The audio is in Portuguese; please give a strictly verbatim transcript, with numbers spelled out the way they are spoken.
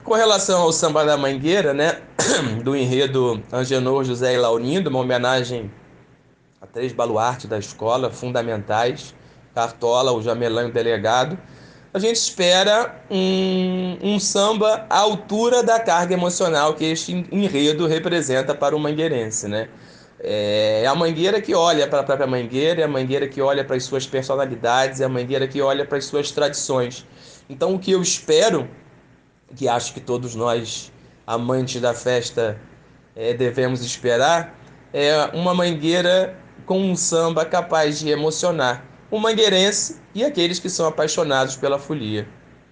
Com relação ao Samba da Mangueira, né, do enredo Angenor, José e Laurindo, uma homenagem a três baluartes da escola, fundamentais, Cartola, o Jamelão e o Delegado, a gente espera um, um samba à altura da carga emocional que este enredo representa para o mangueirense, né? É a Mangueira que olha para a própria Mangueira, é a Mangueira que olha para as suas personalidades, é a Mangueira que olha para as suas tradições. Então, o que eu espero, que acho que todos nós, amantes da festa, é, devemos esperar, é uma Mangueira com um samba capaz de emocionar o mangueirense e aqueles que são apaixonados pela folia.